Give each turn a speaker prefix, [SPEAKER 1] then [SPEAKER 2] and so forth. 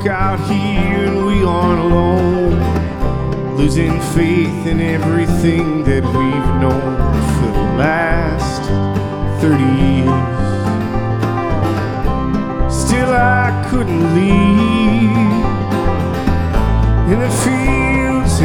[SPEAKER 1] work out here and we aren't alone. Losing faith in everything that we've known for the last 30 years. Still I couldn't leave.